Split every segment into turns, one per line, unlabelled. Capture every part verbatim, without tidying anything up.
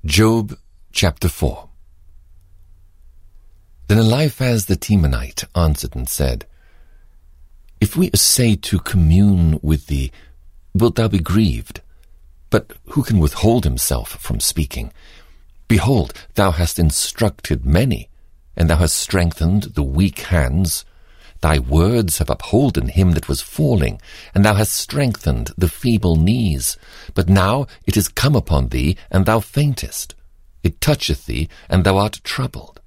Job chapter four. Then Eliphaz the Temanite answered and said, If we essay to commune with thee, wilt thou be grieved? But who can withhold himself from speaking? Behold, thou hast instructed many, and thou hast strengthened the weak hands. Thy words have upholden him that was falling, and thou hast strengthened the feeble knees. But now it is come upon thee, and thou faintest. It toucheth thee, and thou art troubled.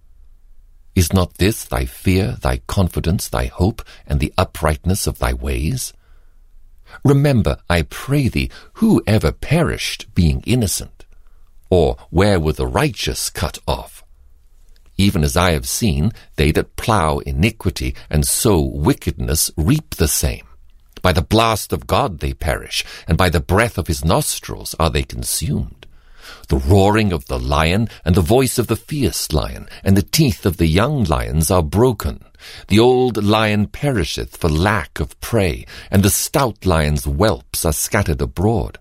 Is not this thy fear, thy confidence, thy hope, and the uprightness of thy ways? Remember, I pray thee, who ever perished, being innocent? Or where were the righteous cut off? Even as I have seen, they that plough iniquity and sow wickedness reap the same. By the blast of God they perish, and by the breath of his nostrils are they consumed. The roaring of the lion, and the voice of the fierce lion, and the teeth of the young lions are broken. The old lion perisheth for lack of prey, and the stout lion's whelps are scattered abroad.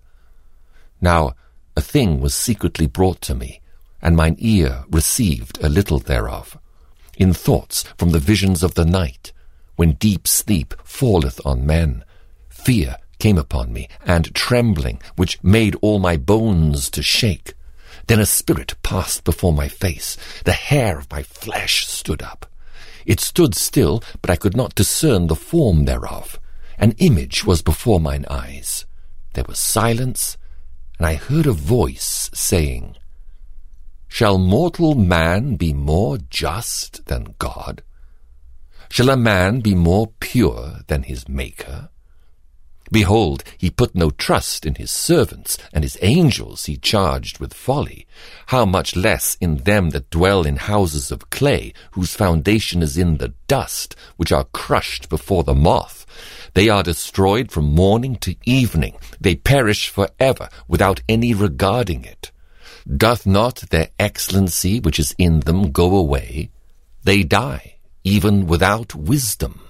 Now a thing was secretly brought to me, and mine ear received a little thereof, in thoughts from the visions of the night, when deep sleep falleth on men. Fear came upon me, and trembling, which made all my bones to shake. Then a spirit passed before my face, the hair of my flesh stood up. It stood still, but I could not discern the form thereof. An image was before mine eyes. There was silence, and I heard a voice saying, Shall mortal man be more just than God? Shall a man be more pure than his Maker? Behold, he put no trust in his servants, and his angels he charged with folly. How much less in them that dwell in houses of clay, whose foundation is in the dust, which are crushed before the moth. They are destroyed from morning to evening. They perish for ever, without any regarding it. Doth not their excellency which is in them go away? They die, even without wisdom.